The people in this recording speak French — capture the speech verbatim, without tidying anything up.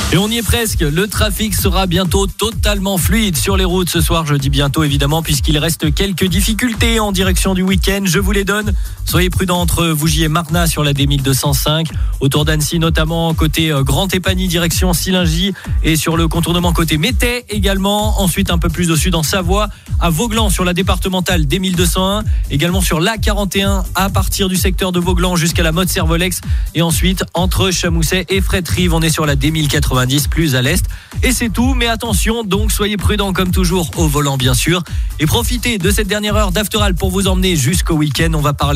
Et on y est presque, le trafic sera bientôt totalement fluide sur les routes ce soir, je dis bientôt évidemment puisqu'il reste quelques difficultés en direction du week-end, je vous les donne. Soyez prudents entre Vougy et Marnat sur la D mille deux cent cinq, autour d'Annecy notamment côté Grand Épagny direction Sillingy et sur le contournement côté Métais également. Ensuite un peu plus au sud en Savoie, à Vauglan sur la départementale D mille deux cent un, également sur l'A quarante et un à partir du secteur de Vauglan jusqu'à la Motte-Servolex et ensuite entre Chamousset et Fréterive, on est sur la D mille quatre-vingt-dix plus à l'est. Et c'est tout, mais attention, donc soyez prudents comme toujours au volant bien sûr et profitez de cette dernière heure d'Afteral pour vous emmener jusqu'au week-end. On va parler